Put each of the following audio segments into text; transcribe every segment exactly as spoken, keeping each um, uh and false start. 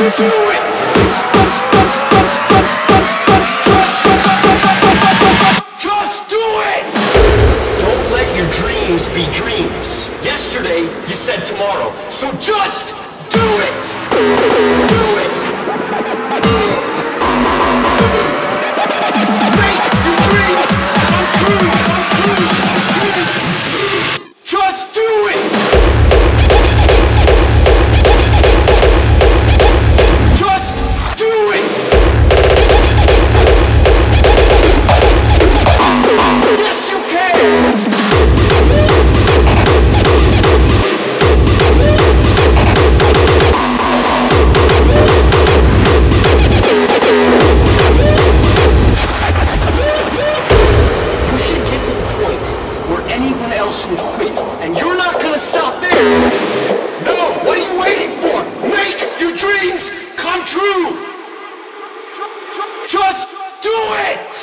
Be dreams. Yesterday, you said tomorrow. So just do it! Do it! Make your dreams come true! Just do it! Just do it! Yes, you can! Would quit, and you're not gonna stop there. No, what are you waiting for? Make your dreams come true. Just do it.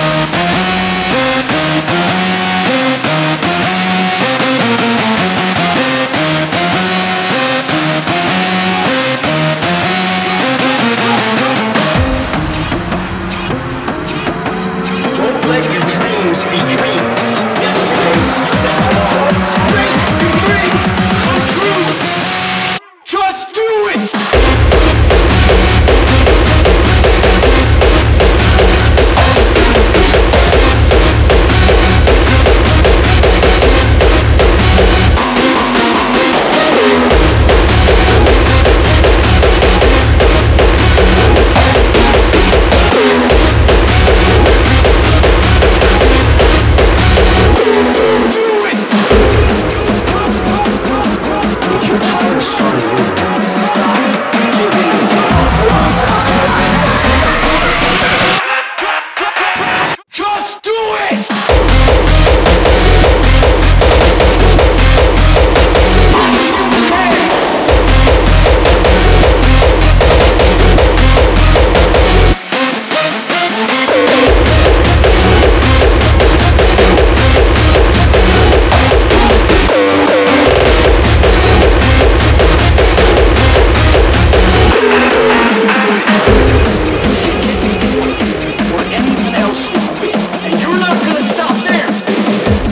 Don't let your dreams be dreams. Yesterday, you said tomorrow. Make your dreams come true. Just do it!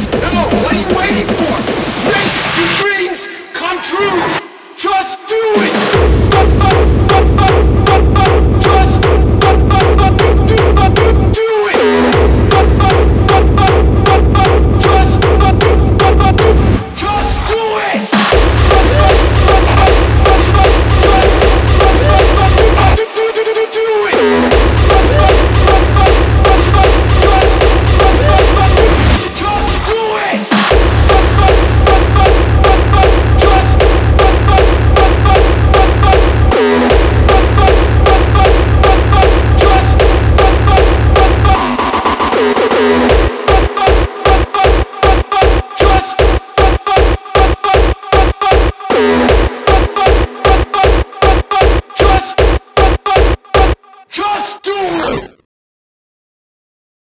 Just do it!